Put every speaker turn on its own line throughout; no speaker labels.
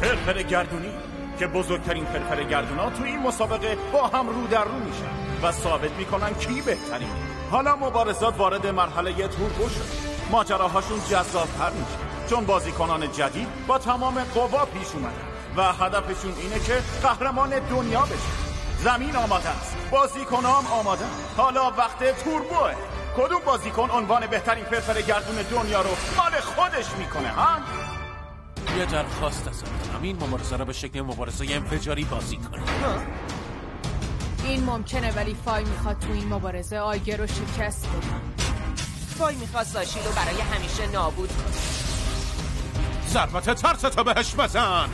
فرفر گردونی که بزرگترین فرفر گردونا تو این مسابقه با هم رو در رو میشن و ثابت میکنن کی بهترین. حالا مبارزات وارد مرحله توربو شد. ماجراهاشون جذاب‌تر میشه چون بازیکنان جدید با تمام قوا پیش اومدن و هدفشون اینه که قهرمان دنیا بشه. زمین آماده است، بازیکنام آماده. حالا وقت توربوه. کدوم بازیکن عنوان بهترین فرفر گردون دنیا رو مال خودش میکنه ها؟
یه درخواست ازت دارم، این مبارزه رو به شکل مبارزه انفجاری بازی کنی.
این ممکنه ولی فای میخواد تو این مبارزه آیگر رو شکست بده.
فای میخواد ساشی رو برای همیشه نابود کنه.
ضربت ترستو بهش بزن.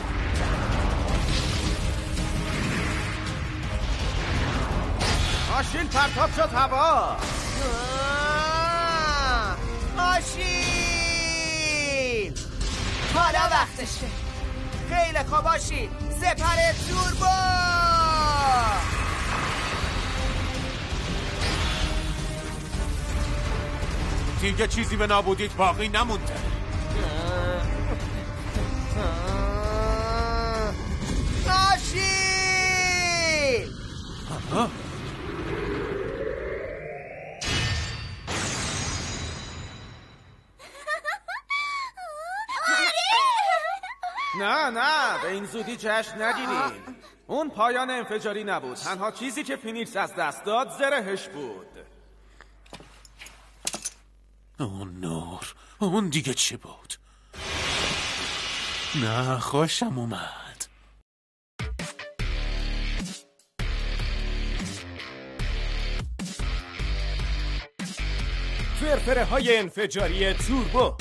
آشیل پرتاب شد هوا.
آشیل حالا وقتشه. خیلی خوب آشیل، سپر توربو.
دیگه چیزی به نابودیت باقی نمونده.
آشیل
نه به این زودی جشن نگیریم. اون پایان انفجاری نبود. تنها چیزی که فینیکس از دست داد زرهش بود.
اون نور، اون دیگه چی بود؟ نه خوشم اومد.
فرفره های انفجاری توربو.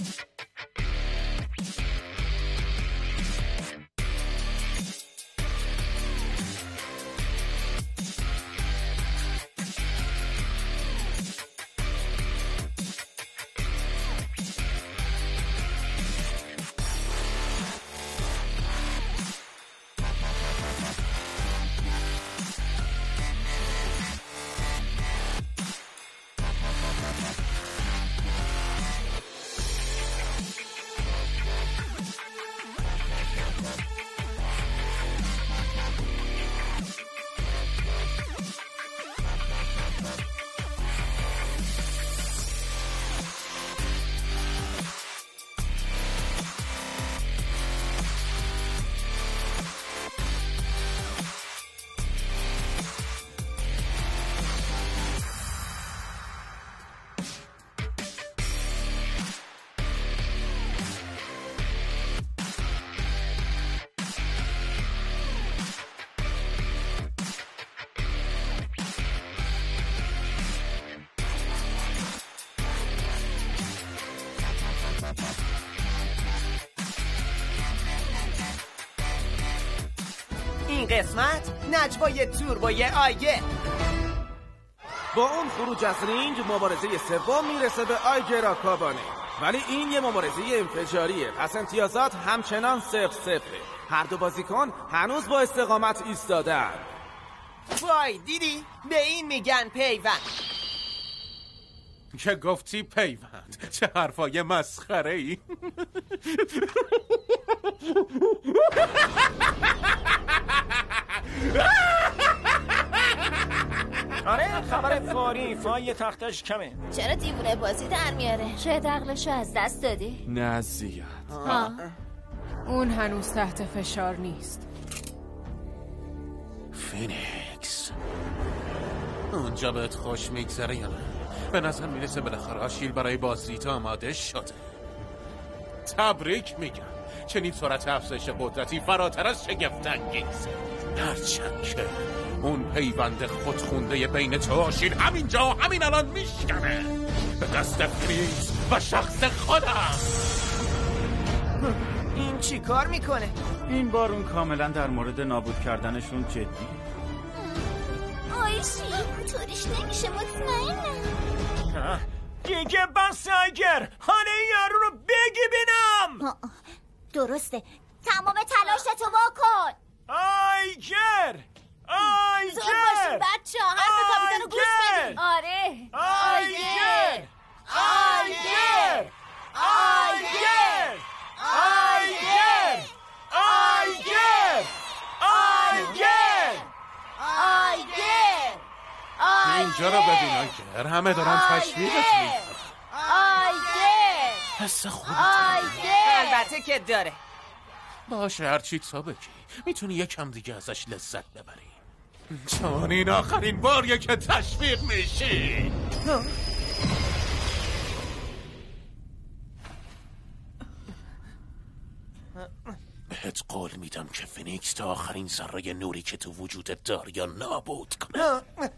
این قسمت نجوای توربوی آیگر.
با اون خروج از رینگ مبارزه سوم میرسه به آیگر آکابانه. ولی این یه مبارزه انفجاریه، پس امتیازات همچنان 0-0. هر دو بازیکن هنوز با استقامت ایستادن.
وای دیدی؟ به این میگن پیوند.
که گفتی پیوند، چه حرفای مسخره ای.
آره خبر فاری فای تختش کمه.
چرا دیوونه بازی در میاره؟ شاید عقلشو از دست دادی؟
نه زیاد.
اون هنوز تحت فشار نیست.
فینیکس اونجا بهت خوش میگذره یا نه؟ به نظر میرسه بالاخره آشیل برای بازدید آماده شده. تبریک میگم، چنین سرعت افزایش قدرتی فراتر از شگفت‌انگیزه. هرچند که اون پیوند خودخونده بین تو آشیل همینجا همین الان میشکنه به دست فریز و شخص خودم.
این چی کار میکنه؟
این بار اون کاملا در مورد نابود کردنشون جدی.
آیشی طوریش نمیشه، مطمئنم.
دیگه بس آیگر، حالا این یارو رو بگی بینم.
درسته، تمام تلاشتو واکن.
آیگر
زور باشین بچه ها، حرف کاپیتانو گوش بدین. آره
آیگر آیگر آیگر آیگر آیگر
اینجا رو ببین آیگر، همه دارن تشویقت میکنن.
آیگر
حس خوبی
البته که داره.
باشه هرچی تا بگی، میتونی یکم دیگه ازش لذت ببری، چون این آخرین باریه که تشویق میشی. بهت قول میدم که فینیکس تا آخرین ذره نوری که تو وجودت داری یا نابود کنه.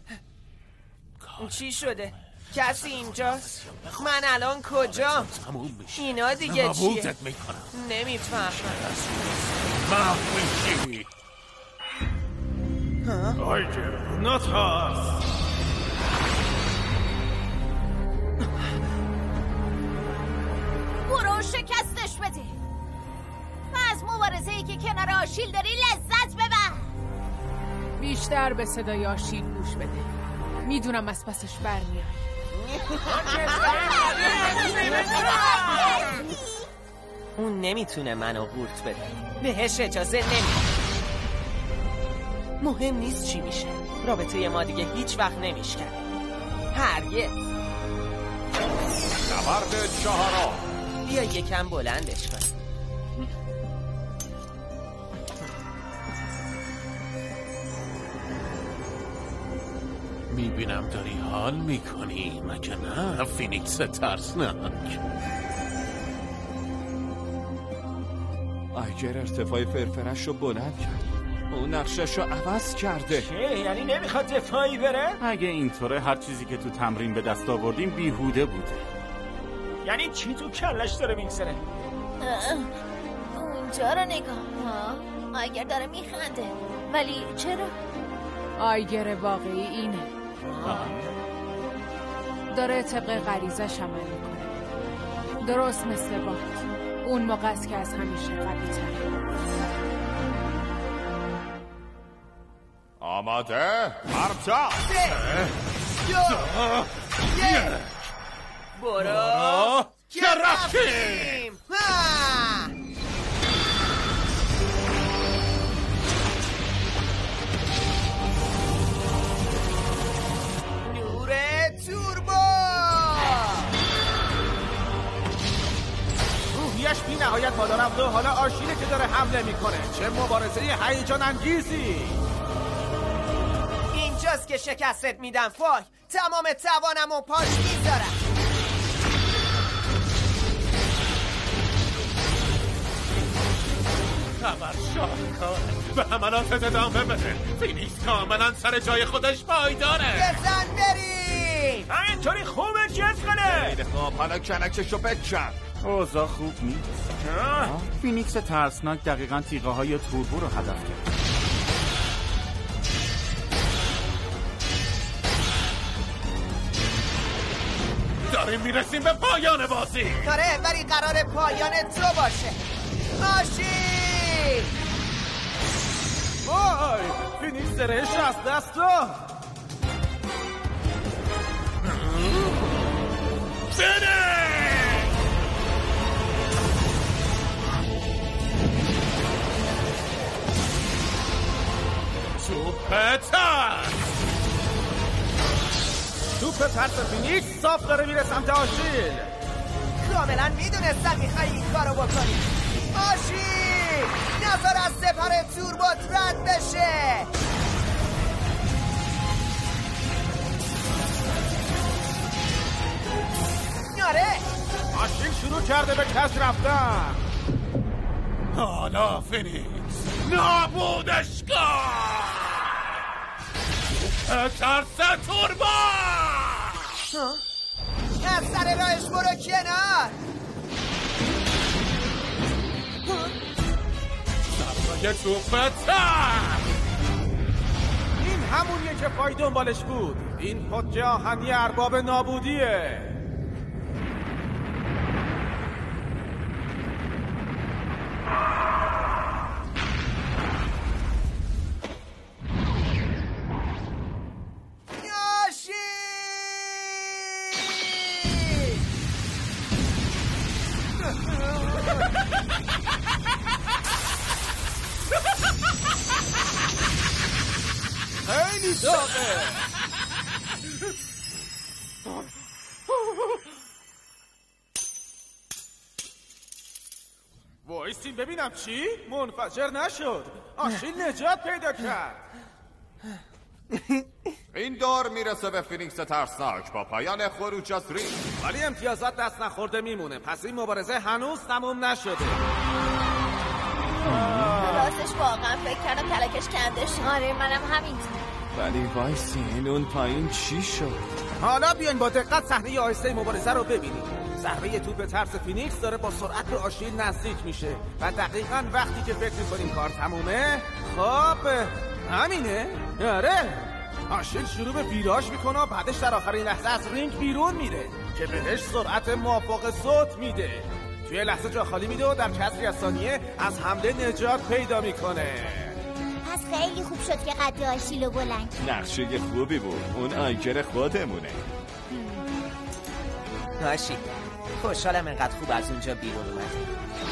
چی شده؟ کسی اینجاست؟ من الان کجا؟ اینا دیگه چیه؟
نابودت میکنم.
نمیفهمم.
محو میشی.
آیگر نترس.
برو شکستش بده و از مبارزه‌ای که کنار آشیل داری لذت ببر.
بیشتر به صدای آشیل گوش بده. میدونم از پسش برمیای.
اون نمیتونه منو قورت بده. بهش اجازه نمیدم. مهم نیست چی میشه. رابطه ما دیگه هیچ وقت نمیشکنه. هرگز.
نبرد چهارم.
بیا یکم بلندش کن.
میبینم داری حال میکنی، مگه نه فینیکس ترسناک؟
آیگر ارتفاع فرفرش رو بلند کرد. اون نقشش رو عوض کرده.
چه؟ یعنی نمیخواد دفاعی بره؟
اگه اینطوره هر چیزی که تو تمرین به دست آوردیم بیهوده بوده.
یعنی چی تو کلش داره میگذره؟
اونجا رو نگاه. آیگر داره میخنده. ولی چرا؟
آیگر واقعی اینه. داره طبق غریزش عمل میکنه. درست مثل باد. اون موقع است که از همیشه قوی تره.
آماده؟ مرتا!
3 2 1 برو
که رفتیم!
نور توربو!
روحیش بی نهایت بالا رفت و حالا آشیله که داره حمله میکنه. چه مبارزه هیجان انگیزی!
اینجاست که شکستت میدم فای. تمام توانم و پاش میذارم.
خبر شاهکار به حملاتت ادامه بده. فینیکس کاملا سر جای خودش پایداره.
بزن بریم.
همینطوری خوبه جز کنه.
خیلی خوب، حالا کنکشو بکن.
اوضاع خوب نیست. فینیکس ترسناک دقیقاً تیغه های توربو رو هدف کرد.
داریم میرسیم به پایان بازی.
داره ولی قرار پایان تو باشه. آشیل!
وای! فینیکس درهش از دست داد. توپ ترس فینیکس صاف داره میره سمت آشیل.
کاملا میدونستم میخوایی این کارو بکنی. آشیل! نظر از سپر توربوت رد بشه. آره
آشیل شروع کرده به کش رفتن.
حالا فینیکس نابودش کن. ترس توربو
از سر راهش برو کنار.
سرمایه توپ تر.
این همونیه که پای دنبالش بود. این پتچه آهنی ارباب نابودیه.
خیلی داغه.
وایسین ببینم چی؟ منفجر نشد. آشیل نجات پیدا کرد.
این دور میرسه به فینیکس ترسناک با پایان خروج از رینگ.
ولی امتیازات دست نخورده میمونه. پس این مبارزه هنوز تموم نشده.
راستش واقعا فکر کردم تلکش کنده شد. آره منم همینطور.
ولی وایسین اون پایین چی شد؟
حالا بیاین با دقت صحنه آهسته مبارزه رو ببینیم. ضربه توپ ترس فینیکس داره با سرعت به آشیل نزدیک میشه و دقیقاً وقتی که فکر می‌کنیم کار تمومه، خب همینه. آره آشیل شروع به ویراژ میکنه و بعدش در آخرین لحظه از رینگ بیرون میره که بهش سرعت موافق صوت میده. توی لحظه جا خالی میده و در کسری از ثانیه از حمله نجات پیدا میکنه.
پس خیلی خوب شد که قد آشیل رو بلند.
نقشه خوبی بود. اون آیگر خودمونه.
آشیل خوشحالم انقدر خوب از اونجا بیرون اومدی.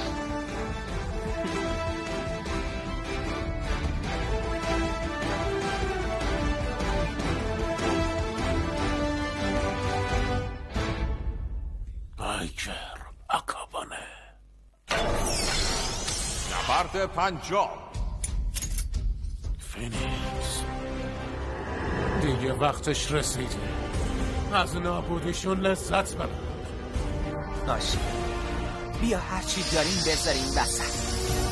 آیگر آکابانه.
نبرد 50.
فینیکس دیگه وقتش رسیده از نابودیشون لذت ببر.
آشیل بیا هرچی داریم بذاریم وسط.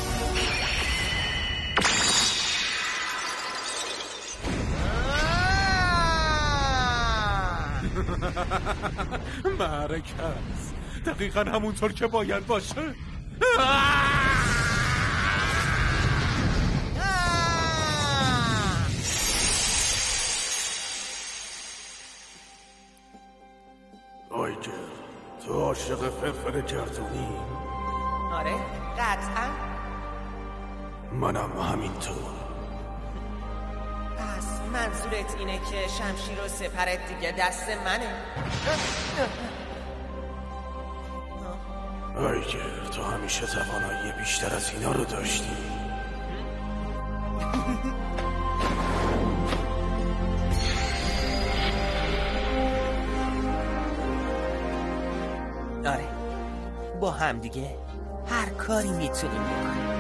معرکه است. دقیقا همونطور که باید باشه.
آیگر تو عاشق فرفر گردونی؟
آره قطعا.
منم همینطور.
پس منظورت اینه که شمشیر و سپرت دیگه دست منه؟
آیگر تو همیشه توانایی بیشتر از اینا رو داشتی.
آره با هم دیگه هر کاری میتونیم بکنیم.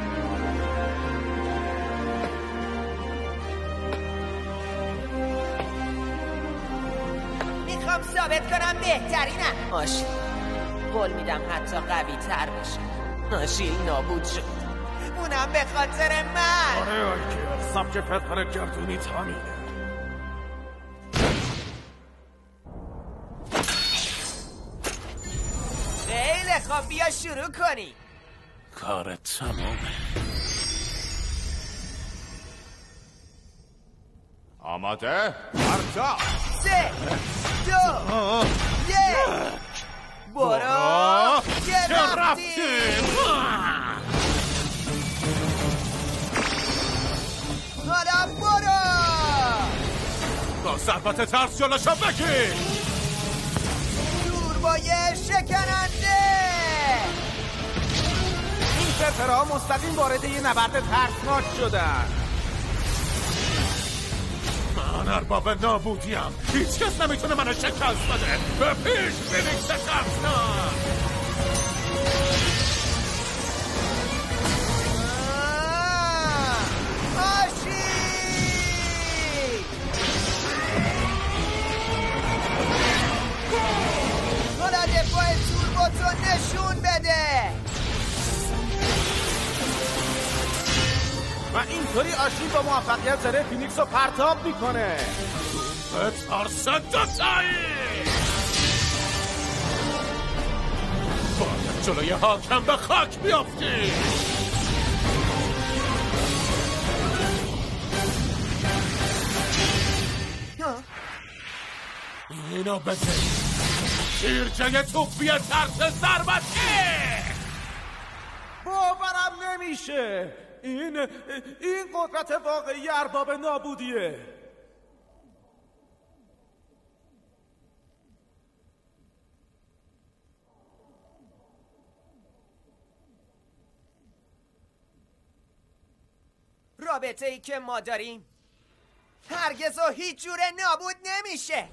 میخوام ثابت کنم بهترینم. آشیل قول میدم حتی قوی تر بشه. آشیل نابود شد اونم به خاطر من.
آره آیگر سبک فرفر گردونی همینه.
خیلی خب بیا شروع کنی.
کارت تمامه.
آماده؟ برتا
3 2 1 برو که رفتیم. حالا برو
با ضربت ترس جلوشو بگیر.
توربوی شکننده.
این فرفرها مستقیم وارد یه نبرد ترسناک شدن.
من ارباب نابودیم. هیچ کس نمیتونه منو شکست بده. به پیش فینیکس ترسناک.
آشیل حالا دفاع توربوتو نشون بده.
و اینطوری آشیل با موفقیت زره فینیکس رو پرتاب میکنه.
به ترس دوتایی باید جلوی حاکم به خاک بیافتی. اینو بده شیرجه توپی ترس ضربته.
باورم نمیشه. این قدرت واقعی ارباب نابودیه.
رابطه ای که ما داریم هرگز و هیچ جوره نابود نمیشه.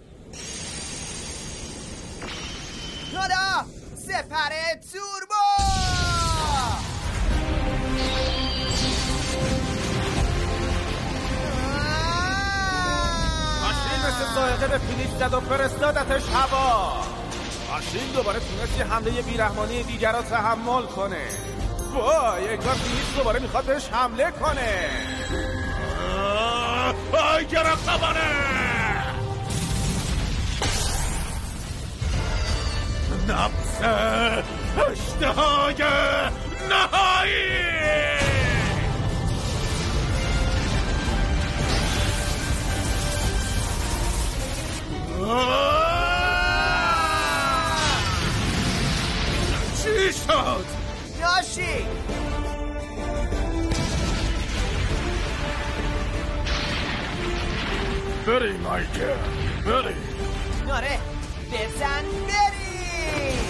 حالا سپر توربو
خرجه به فینیکس زد و فرستادتش هوا. آشیل دوباره تونست یه حمله بیرحمانی دیگر را تحمل کنه. وای انگار فینیکس دوباره میخواد بهش حمله کنه.
آیگر قبانه نفس اشتهای نهایی. چی شد؟
یاشی
بریم آیگر بریم.
آره بزن بریم.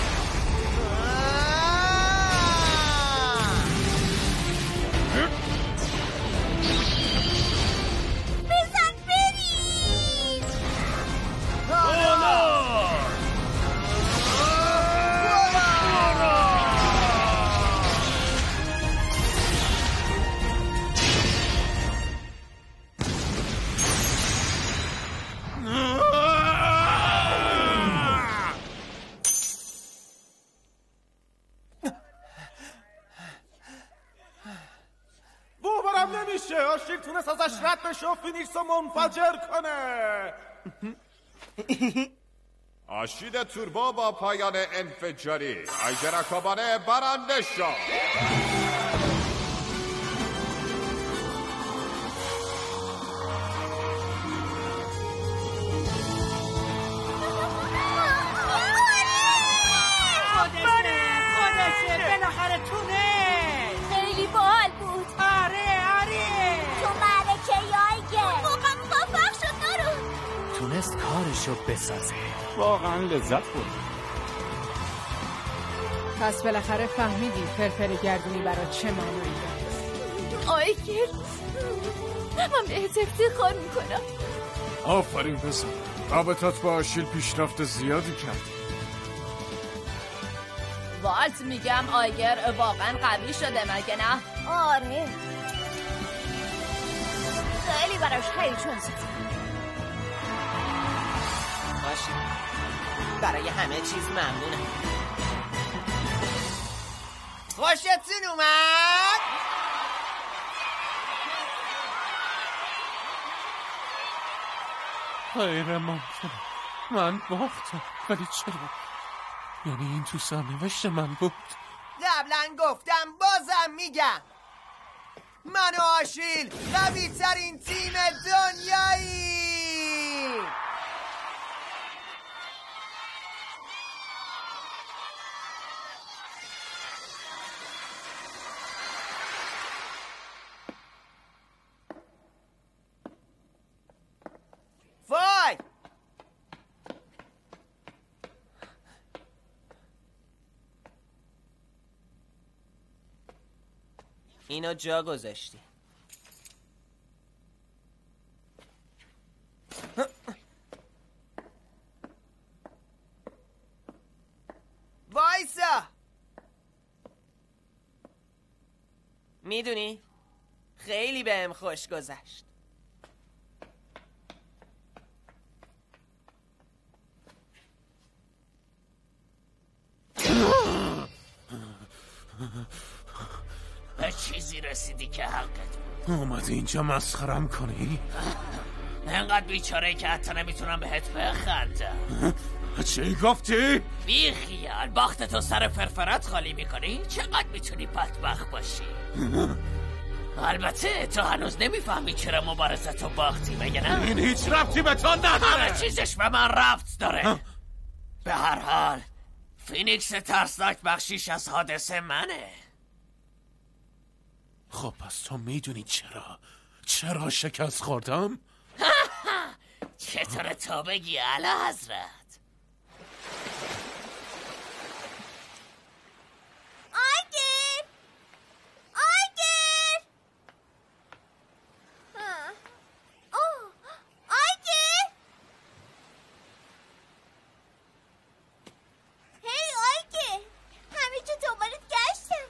بزن بریم.
باورم نمیشه آشیل تونست ازش رد بشه و فینیکس رو منفجر کنه.
آشیل توربو با پایان انفجاری آیگر آکابانه برنده شد.
خودشه بالاخره تونست.
خیلی باحال بود.
آره
تو معرکه یایگر واقعا موفق شد. نارو
تونست کارشو بسازه. واقعا لذت بود.
پس بالاخره فهمیدی فرفر گردونی برای چه معنایی داره.
آیگر من بهت افتخار میکنم.
آفرین پسر، رابطت با آشیل پیشرفت زیادی کردی.
والت میگم آیگر واقعا قوی شده مگه نه؟ آره خیلی براش خیلی چون سید.
باشی برای همه چیز ممنونم. خوشتون اومد؟
غیر ممکنه. من باختم. ولی چرا؟ یعنی این تو سرنوشت من بود؟
قبلا گفتم بازم میگم من و آشیل قوی ترین تیم دنیایی. وای اینو جا گذاشتی. وایسا. میدونی خیلی بهم خوش گذشت.
به چیزی رسیدی که حقت بود.
اومدی اینجا مسخرم کنی؟
انقدر بیچاره که حتی نمیتونم بهت بخندم.
چی گفتی؟
بی خیال باخت تو سر فرفرت خالی میکنی؟ چقدر میتونی بدبخت باشی؟ البته تو هنوز نمیفهمی چرا مبارزتو باختی مگه نه؟
این هیچ ربطی به تو نداره.
همه چیزش به من ربط داره. به هر حال فینیکس ترسناک بخشیش از حادثه منه.
خب پس تو میدونی چرا شکست خوردم؟
چطور تو بگی اعلی حضرت؟
آیگر آیگر هی آیگر همیشه دنبالت گشتم.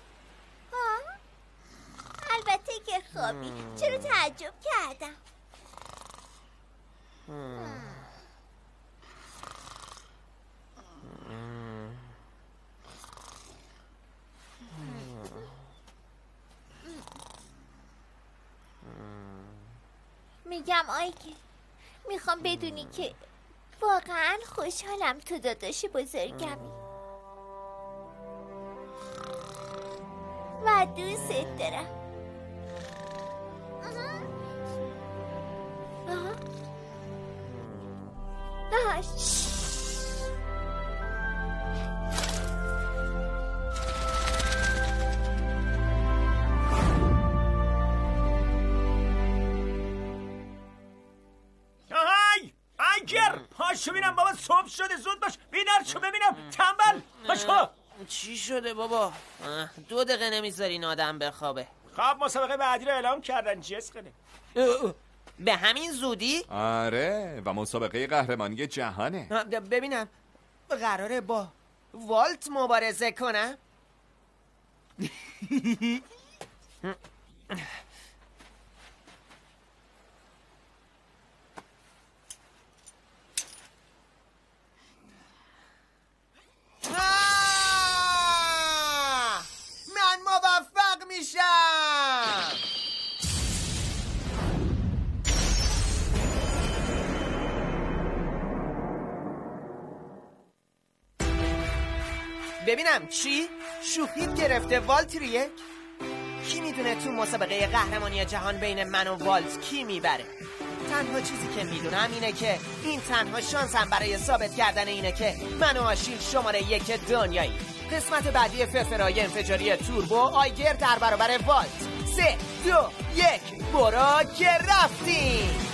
البته که خوابی. چرا تعجب کردم. میگم آیگر، میخوام بدونی که واقعا خوشحالم تو داداش بزرگمی و دوست دارم.
آیگر پاشو ببینم بابا، صبح شده، زود باش، بیدار شو ببینم، تنبل پاشو.
چی شده بابا؟ 2 دقیقه نمیذارین آدم بخوابه.
خواب مسابقه بعدی رو اعلام کردن، جس کنه.
به همین زودی؟
آره و مسابقه قهرمانی جهانه.
ببینم قراره با والت مبارزه کنم؟
من موفق میشم.
ببینم چی؟ شوخیت گرفته والت رو یک؟ کی میدونه تو مسابقه قهرمانی جهان بین من و والت کی میبره؟ تنها چیزی که میدونم اینه که این تنها شانسم برای ثابت کردن اینه که من و آشیل شماره 1 دنیایی. قسمت بعدی فرفرای انفجاری توربو، آیگر در برابر والت. 3 2 1 برو که رفتیم.